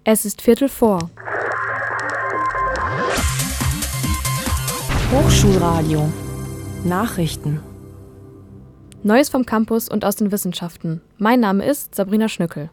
Es ist 3:15. Hochschulradio. Nachrichten. Neues vom Campus und aus den Wissenschaften. Mein Name ist Sabrina Schnückel.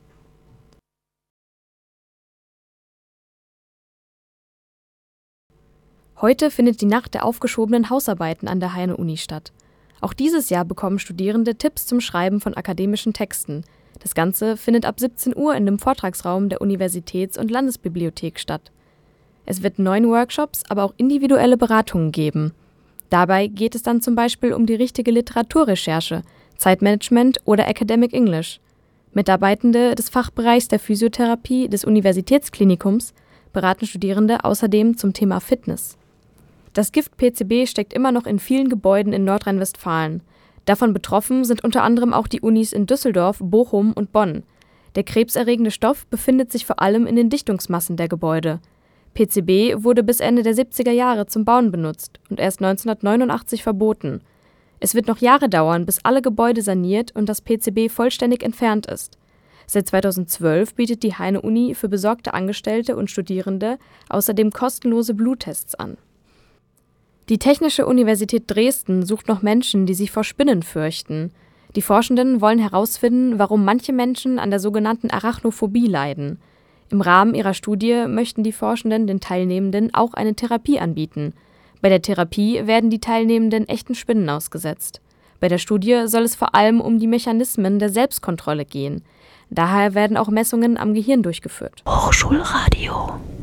Heute findet die Nacht der aufgeschobenen Hausarbeiten an der Heine-Uni statt. Auch dieses Jahr bekommen Studierende Tipps zum Schreiben von akademischen Texten. Das Ganze findet ab 17 Uhr in dem Vortragsraum der Universitäts- und Landesbibliothek statt. Es wird 9 Workshops, aber auch individuelle Beratungen geben. Dabei geht es dann zum Beispiel um die richtige Literaturrecherche, Zeitmanagement oder Academic English. Mitarbeitende des Fachbereichs der Physiotherapie des Universitätsklinikums beraten Studierende außerdem zum Thema Fitness. Das Gift PCB steckt immer noch in vielen Gebäuden in Nordrhein-Westfalen. Davon betroffen sind unter anderem auch die Unis in Düsseldorf, Bochum und Bonn. Der krebserregende Stoff befindet sich vor allem in den Dichtungsmassen der Gebäude. PCB wurde bis Ende der 70er Jahre zum Bauen benutzt und erst 1989 verboten. Es wird noch Jahre dauern, bis alle Gebäude saniert und das PCB vollständig entfernt ist. Seit 2012 bietet die Heine-Uni für besorgte Angestellte und Studierende außerdem kostenlose Bluttests an. Die Technische Universität Dresden sucht noch Menschen, die sich vor Spinnen fürchten. Die Forschenden wollen herausfinden, warum manche Menschen an der sogenannten Arachnophobie leiden. Im Rahmen ihrer Studie möchten die Forschenden den Teilnehmenden auch eine Therapie anbieten. Bei der Therapie werden die Teilnehmenden echten Spinnen ausgesetzt. Bei der Studie soll es vor allem um die Mechanismen der Selbstkontrolle gehen. Daher werden auch Messungen am Gehirn durchgeführt. Hochschulradio.